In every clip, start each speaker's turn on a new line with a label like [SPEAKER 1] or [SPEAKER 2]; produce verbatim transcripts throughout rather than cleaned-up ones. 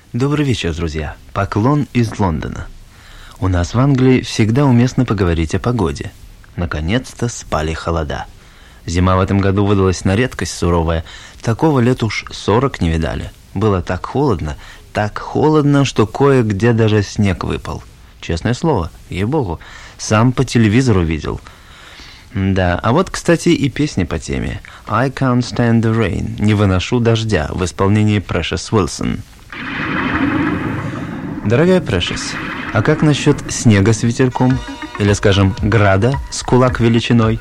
[SPEAKER 1] Добрый вечер, друзья. Поклон из Лондона. У нас в Англии всегда уместно поговорить о погоде. Наконец-то спали холода. Зима в этом году выдалась на редкость суровая. Такого лет уж сорок не видали. Было так холодно, так холодно, что кое-где даже снег выпал. Честное слово, ей-богу, сам по телевизору видел. Да, а вот, кстати, и песня по теме. I can't stand the rain. Не выношу дождя в исполнении Precious Wilson. Дорогая Precious, а как насчет снега с ветерком? Или, скажем, града с кулак величиной?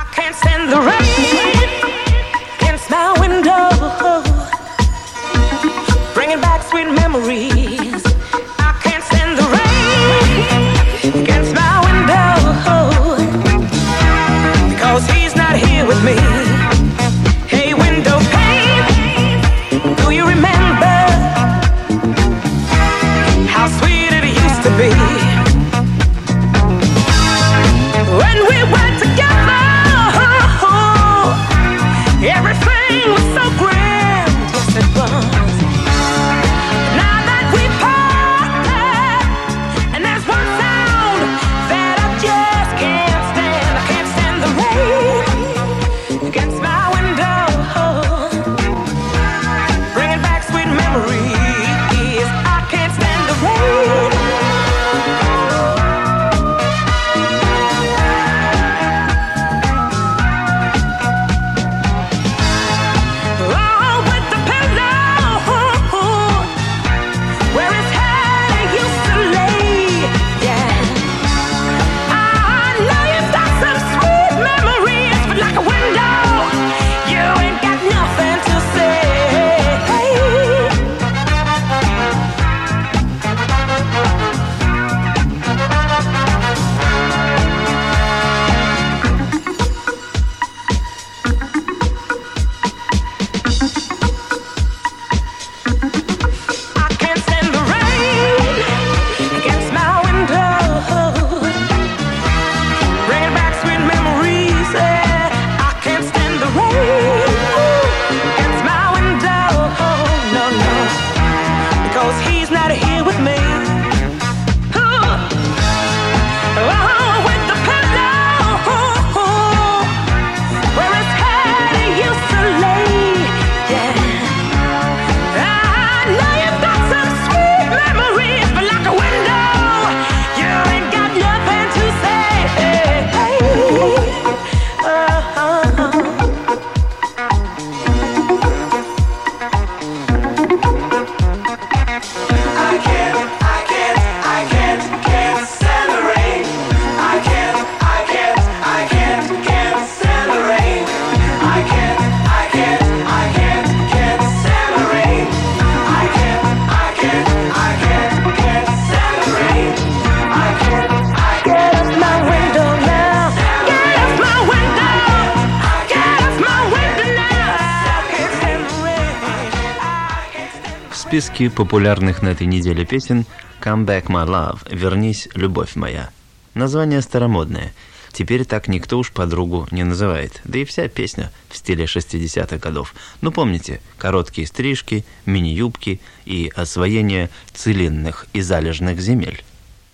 [SPEAKER 1] В списке популярных на этой неделе песен «Come Back My Love» «Вернись, любовь моя». Название старомодное. Теперь так никто уж подругу не называет. Да и вся песня в стиле шестидесятых годов. Ну помните, короткие стрижки, мини-юбки и освоение целинных и залежных земель.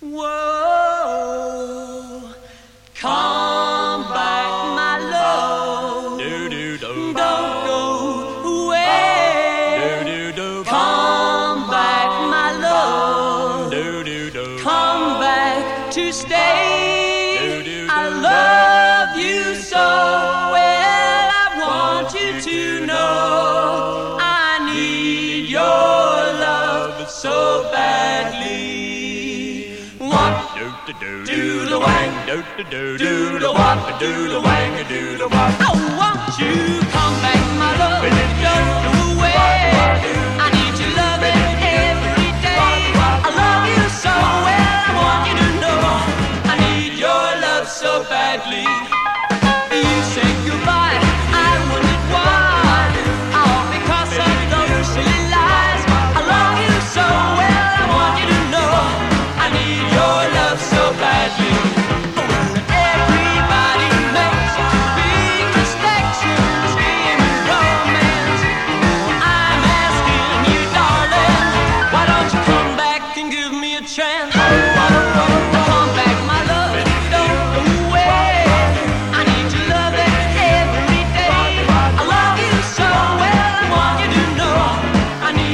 [SPEAKER 2] To stay, I love you so well. I want you to know I need your love so badly. What do do do the wang, do do do the what, do the wang, do the what. I want you come back, my love, don't go away. I need your loving every day. I love you so well. I want you to so badly. You said goodbye, I wondered why. All because of those silly lies. I love you so well, I want you to know I need your love so badly. Everybody makes big mistakes, screaming romance.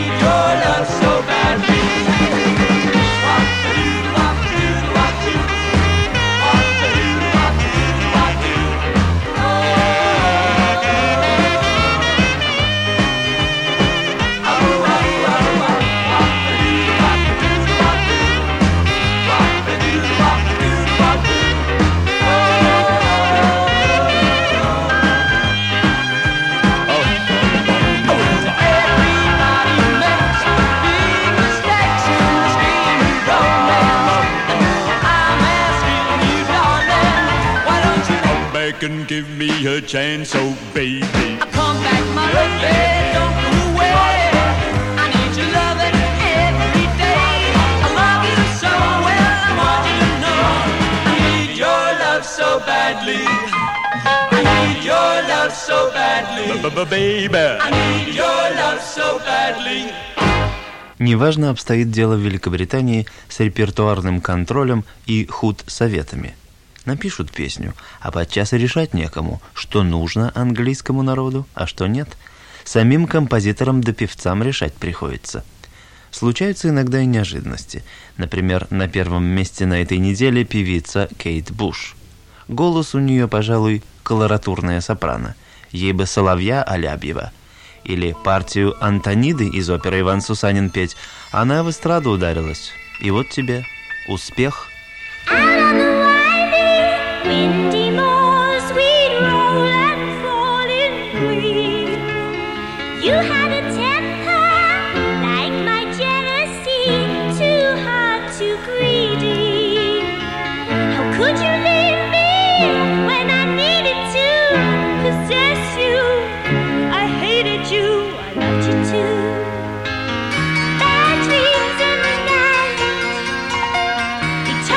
[SPEAKER 2] need your love so badly. And give me a chance, oh baby. Come back, my love, don't go away. I need your loving every day. I love you so well, I want you to know. I need your love so badly. I need your love so badly. Baby, I need your love so badly.
[SPEAKER 1] Неважно обстоит дело в Великобритании с репертуарным контролем и худсоветами. Напишут песню, а подчас и решать некому, что нужно английскому народу, а что нет. Самим композиторам да певцам решать приходится. Случаются иногда и неожиданности. Например, на первом месте на этой неделе певица Кейт Буш. Голос у нее, пожалуй, колоратурная сопрано. Ей бы соловья Алябьева. Или партию Антониды из оперы «Иван Сусанин» петь. Она в эстраду ударилась. И вот тебе успех.
[SPEAKER 3] Windy moors we'd roll and fall in green. You had a temper like my jealousy, too hard, too greedy. How could you leave me when I needed to possess you? I hated you, I loved you too. Bad dreams in the night.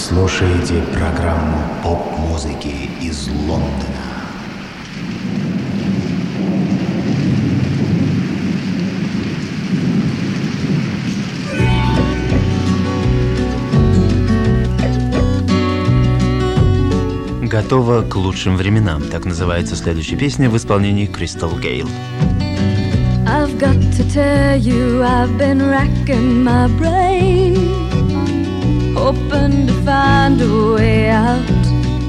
[SPEAKER 4] слушаете программу поп-музыки из Лондона.
[SPEAKER 1] «Готово к лучшим временам» — так называется следующая песня в исполнении Crystal Gale.
[SPEAKER 5] I've got to tell you, I've been racking my brain, hoping to find a way out.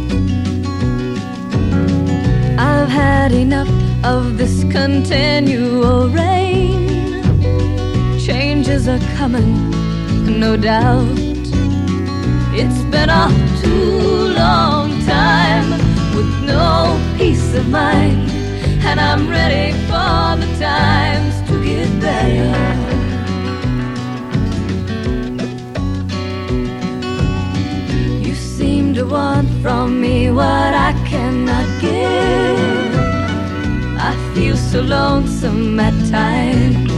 [SPEAKER 5] I've had enough of this continual rain. Changes are coming, no doubt. It's been a too long time with no peace of mind, and I'm ready for the times to get better. You seem to want from me what I cannot give. I feel so lonesome at times.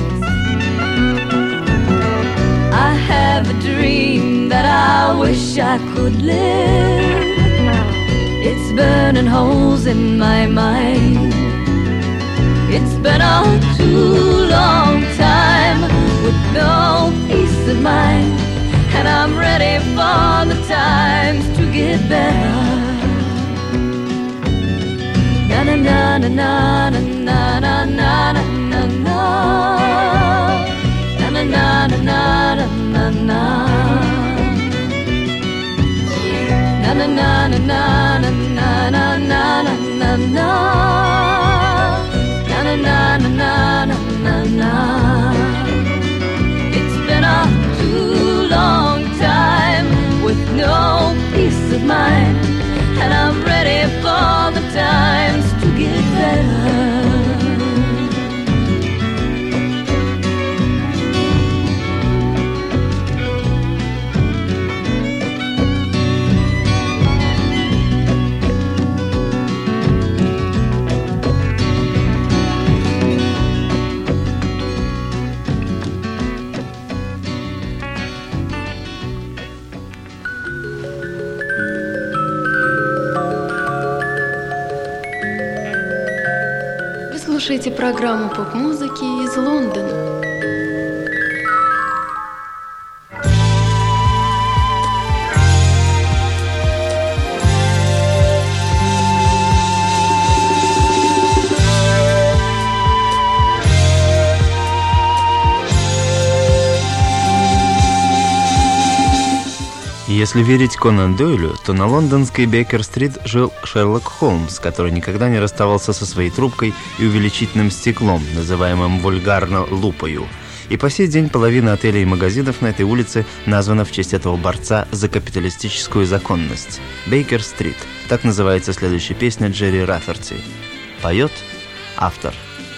[SPEAKER 5] I have a dream that I wish I could live. It's burning holes in my mind. It's been a too long time with no peace of mind, and I'm ready for the times to get better. Na na na na na na na na na na na. Na na na na na na na. Na na na na na na na na na na na. Na na na na na na na. It's been a too long time with no peace of mind, and I'm ready for the times to get better.
[SPEAKER 6] Слушайте программу поп-музыки из Лондона.
[SPEAKER 1] Если верить Конан Дойлю, то на лондонской Бейкер-стрит жил Шерлок Холмс, который никогда не расставался со своей трубкой и увеличительным стеклом, называемым вульгарно лупою. И по сей день половина отелей и магазинов на этой улице названа в честь этого борца за капиталистическую законность. Бейкер-стрит. Так называется следующая песня Джерри Раферти. Поет автор.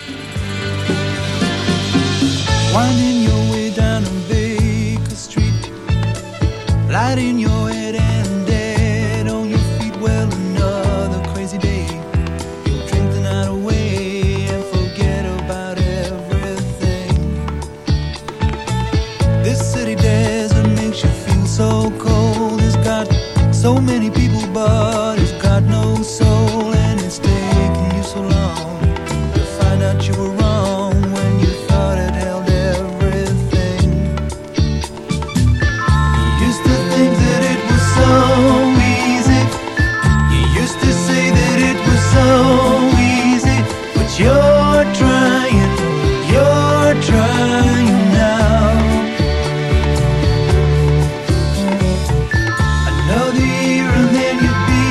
[SPEAKER 7] Light in your head and dead on your feet. Well, another crazy day. You'll drink the night away and forget about everything. This city desert makes you feel so cold. It's got so many people, but it's got no soul. And it's taken you so long to find out you were wrong when you thought it held everything. You used to think that it was so easy. You used to say that it was so easy. But you're trying, you're trying now. Another year and then you'd be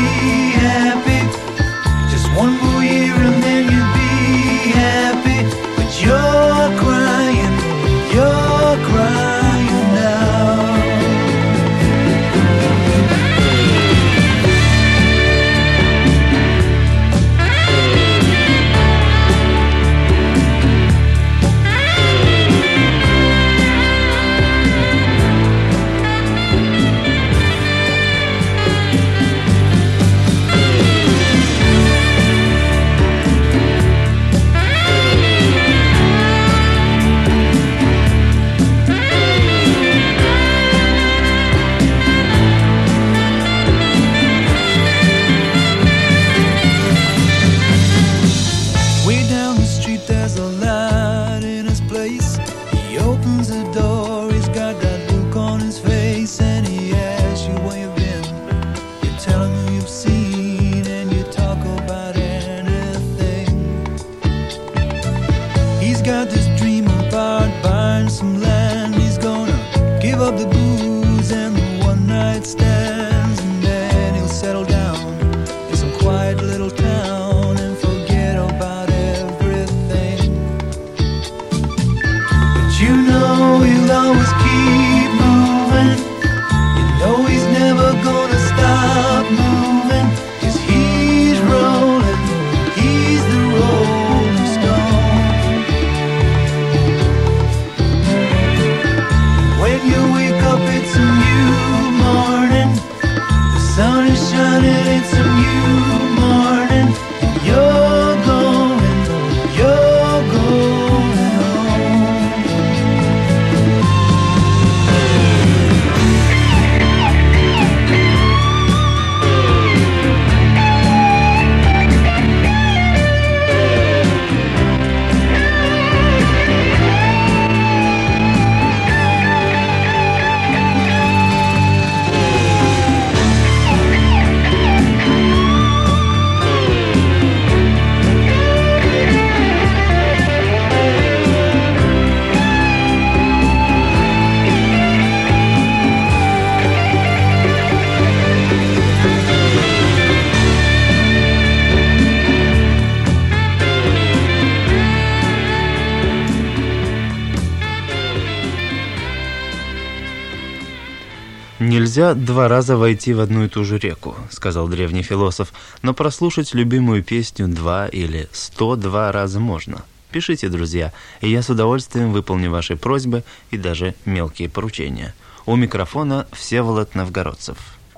[SPEAKER 7] you know he'll always keep moving. You know he's never gonna stop moving, 'cause he's rolling, he's the Rolling Stone. When you wake up, it's a new morning. The sun is shining, it's a new morning. And you're going, you're going home.
[SPEAKER 1] «Нельзя два раза войти в одну и ту же реку», — сказал древний философ, «но прослушать любимую песню два или сто два раза можно. Пишите, друзья, и я с удовольствием выполню ваши просьбы и даже мелкие поручения». У микрофона Всеволод Новгородцев.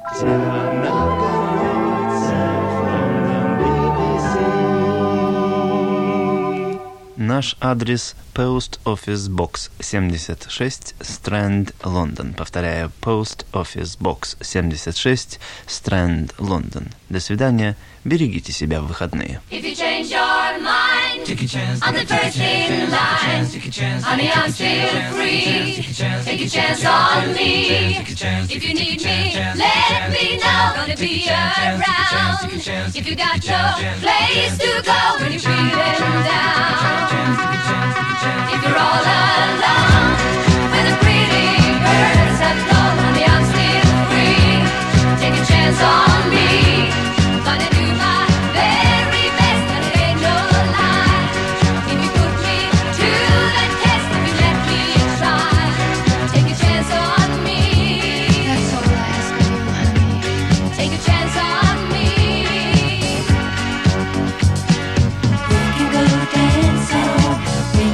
[SPEAKER 1] Наш адрес Post Office Box семьдесят шесть, Strand, Лондон. Повторяю, Post Office Box семьдесят шесть, Strand, Лондон. До свидания. Берегите себя в выходные.
[SPEAKER 3] If you change your mind, take a chance, I'm the first in line. Honey, I'm still free. Take a chance on me. If you need me, let me know. Gonna be around. If you got no place to go when you're feeling down. If you're all alone with the pretty birds have flown, honey, I'm still free. Take a chance on me. Gonna do my very best, and it ain't no lie. If you put me to the test, if you let me try, take a chance on me. That's all I ask of you, honey. Take a chance on me. We can go dancing. We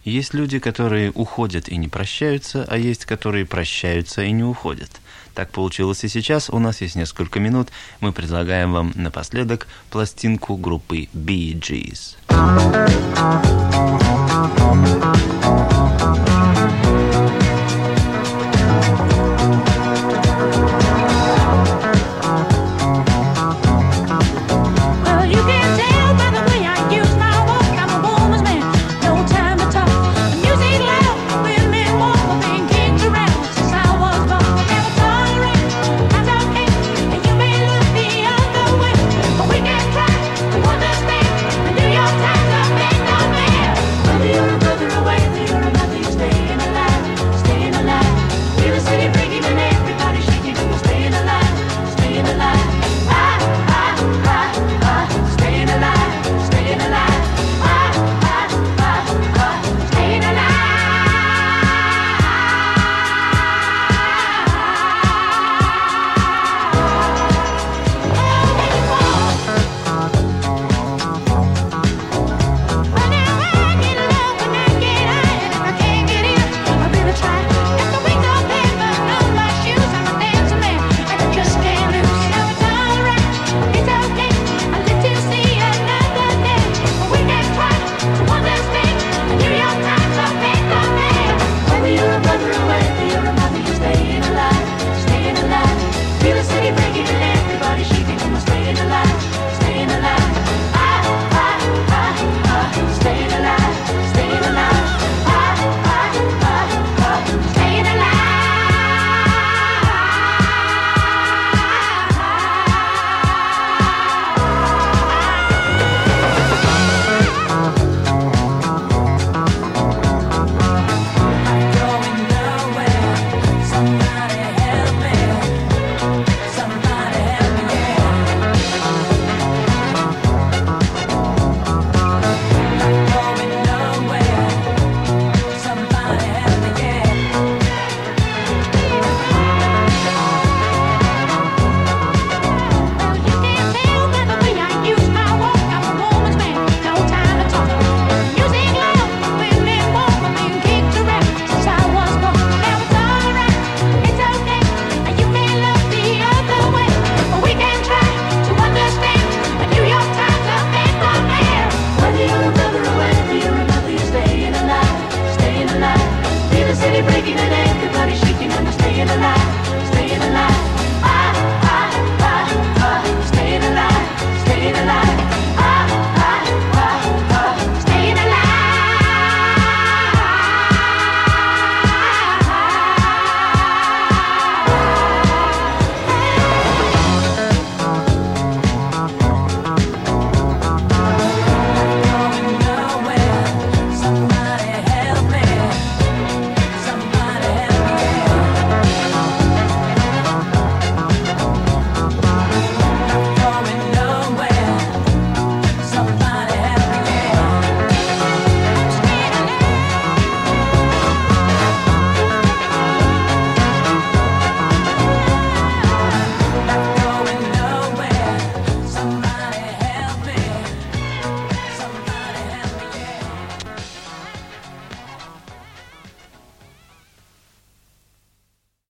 [SPEAKER 1] Есть люди, которые уходят и не прощаются, а есть, которые прощаются и не уходят. Так получилось и сейчас. У нас есть несколько минут. Мы предлагаем вам напоследок пластинку группы Bee Gees.